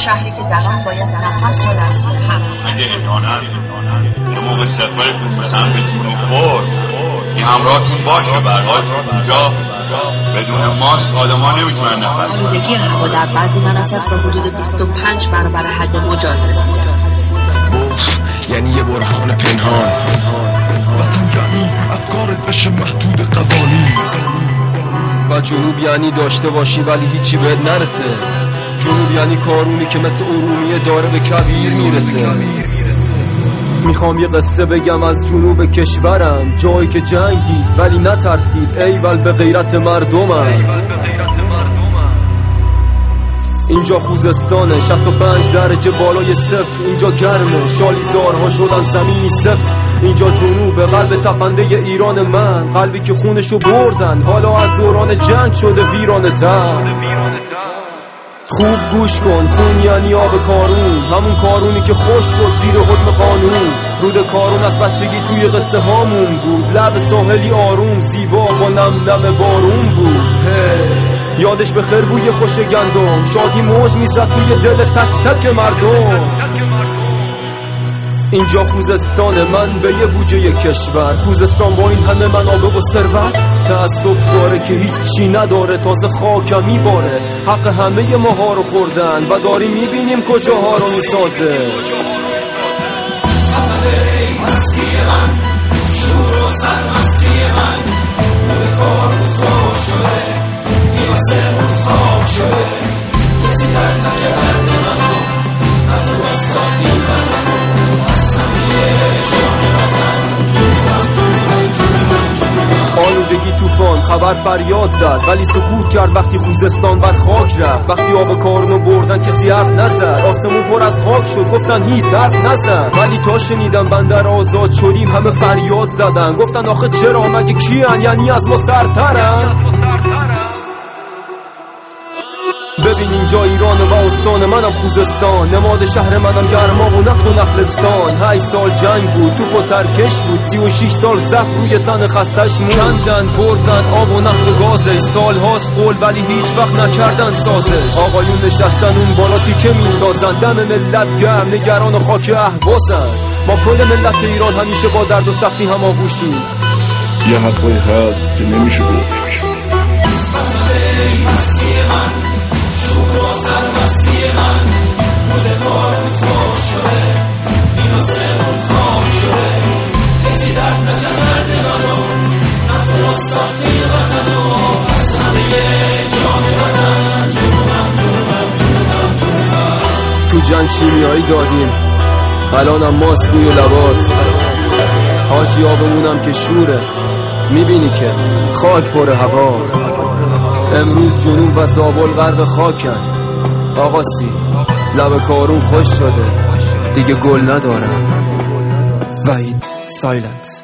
شهری که در آن باید نفس را در سینه حبس کنید. اگه امکاناً یه موقع سفرتون به سمت جنوب خورد یه همراهتون باشه. برای اینجا بدون ماسک آدم‌ها نمیتونن نفس بکشن. آلودگی هوا در بعضی مناطق به حدود 25 برابر حد مجاز رسید. یعنی یه برهان پنهان. وطن یعنی افکارت بشه محدود قوانین. و جنوب یعنی داشته باشی ولی هیچی بهت نرسه. جنوب یعنی کارونی که مثل ارومیه داره به کبیر میرسه. میخوام یه قصه بگم از جنوب کشورم، جایی که جنگ دید ولی نترسید، ایول به غیرت مردمم. اینجا خوزستانه، 65 درجه بالای صفر، اینجا گرمه، شالیزارها شدن زمینی صفر. اینجا جنوب قلب تپنده ایران من، قلبی که خونشو بردن حالا از دوران جنگ شده ویرانه تر. خوب گوش کن، خون یعنی آب کارون، همون کارونی که خوش شد زیر حکم قانون. رود کارون از بچگی توی قصه هامون بود، لب ساحلی آروم زیبا با نم نم بارون بود. یادش به خیر بوی خوش گندم، شادی موج میزد توی دل تک تک مردم. اینجا خوزستان من به یه بوجه کشور، خوزستان با این همه منابع و ثروت تأسف داره که هیچی نداره، تازه خاکم میباره. حق همه ماها رو خوردن و داریم میبینیم کجاها رو میسازه. مستی من شور و سرمستی من بود کار بزرگ شده، نیازمون خواب شده، کسی در نکرد منو از رو ساختی منو از همیه جان وطن جونم. آلودگی طوفان خبر فریاد زد ولی سکوت کرد وقتی خوزستان بر خاک رفت. وقتی آب کارونو بردن کسی حرف نزد، آسمون پر از خاک شد گفتن هیچ حرف نزد. ولی تا شنیدم بندر آزاد شدیم همه فریاد زدن، گفتن آخه چرا، مگه کیان، یعنی از ما سرترن. ببین اینجا ایران و استان منم خوزستان، نماد شهر منم گرما و نفت و نخلستان. 8 سال جنگ بود، توپ و ترکش بود، 36 سال زخم روی تن خستش مون. کندن بردن آب و نفت و گازش، سال هاست قول ولی هیچ وقت نکردن سازش. آقایون نشستن اون بالا تیکه میندازن، دم ملت گرم نگران خاک اهوازن. ما کل ملت ایران همیشه با درد و سختی هماغوشیم. یه حرفایی هست که نمیشه گفت. شور و سرمستی من بود کار بزرگ شده، نیازمون خواب شده، کسی درد نکرد منو نفت و ساختی وطنو از همه جان وطن جونم جونم جونم جونم. تو جنگ شیمیایی دادیم، الانم ماسک روی لباس، حاجی آبمونم که شوره، میبینی که خاک پر هواست. امروز جنوب و زابل غرق خاکن، آقاسی لب کارون خوش شده دیگه گل ندارم. وحید سایلنس.